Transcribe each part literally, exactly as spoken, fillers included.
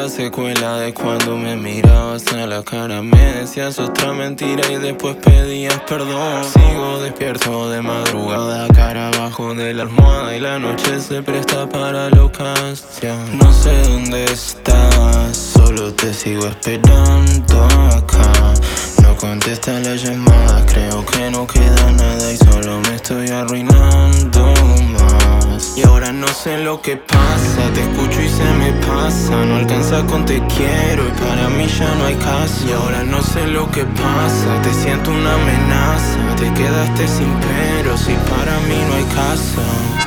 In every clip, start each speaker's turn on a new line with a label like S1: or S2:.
S1: la secuela de cuando me mirabas a la cara. Me decías otra mentira y después pedías perdón. Sigo despierto de madrugada, cara abajo de la almohada, y la noche se presta para locas. No sé dónde estás, solo te sigo esperando acá. No contesta las llamadas, creo que no queda nada y solo me estoy arruinando más. Y ahora no sé lo que pasa, te escucho y se me pasa. No alcanza con te quiero y para mí ya no hay caso. Y ahora no sé lo que pasa, te siento una amenaza. Te quedaste sin peros y para mí no hay caso.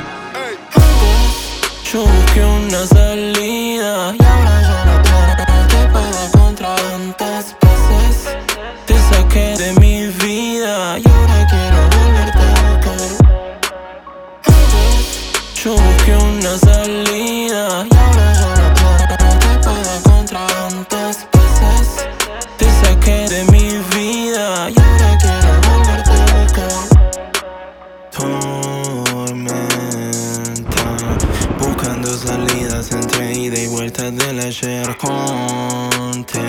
S1: Yo busqué una salida y ahora ya no tengo que puedo encontrar tantas veces. Te saqué de mi vida y ahora quiero volverte a buscar. Yo busqué una salida y ahora ya no tengo que puedo encontrar tantas veces. Te saqué de mi vida y ahora quiero volverte a buscar. Buscando salidas entre ida y vuelta del ayer. Contenta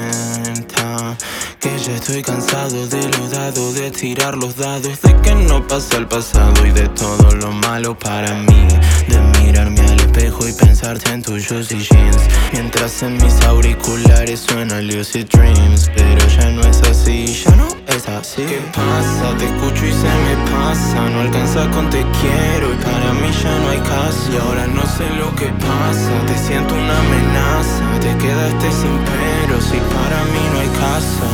S1: que ya estoy cansado de los dados, de tirar los dados, de que no pasa el pasado y de todo lo malo para mí. De mirarme al espejo y pensarte en tuyos y jeans, mientras en mis auriculares suena Lucid Dreams. Pero ya no es así, ya no es así. ¿Qué pasa? Te escucho y se me pasa. No alcanza con te quiero y para mí ya no hay caso. Y ahora no sé lo que pasa, te siento una amenaza. Te quedaste sin peros y para mí no hay caso.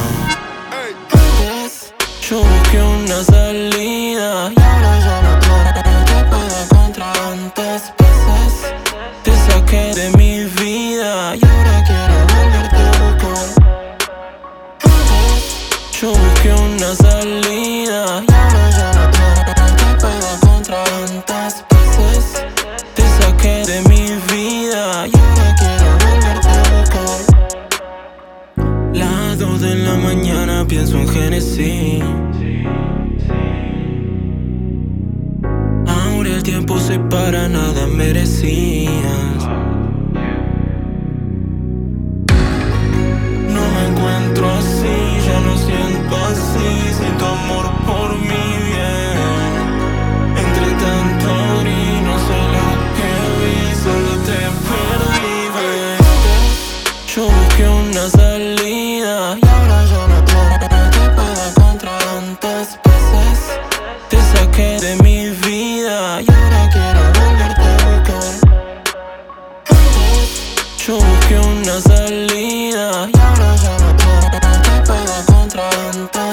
S1: Yo busqué una salida y ahora ya no tengo que puedo encontrar tantas veces. Te saqué de mi vida y ahora quiero volverte a buscar. Yo busqué una salida y ahora ya no tengo que puedo encontrar tantas veces. Te saqué de mi vida y ahora quiero volverte a buscar. Las dos de la mañana pienso en Genesis. Ahora el tiempo se para, nada merecías. No me encuentro así, ya no siento así. Sin tu amor por mi bien. Entre tanto gris, no sé lo que vi, solo te perdí, baby. Yo busqué una salida y ahora ya no tengo que puedo encontrar tantas veces. Te saqué de mi vida y ahora quiero volverte a buscar. Yo busqué una salida y ahora ya no tengo que puedo encontrar tantas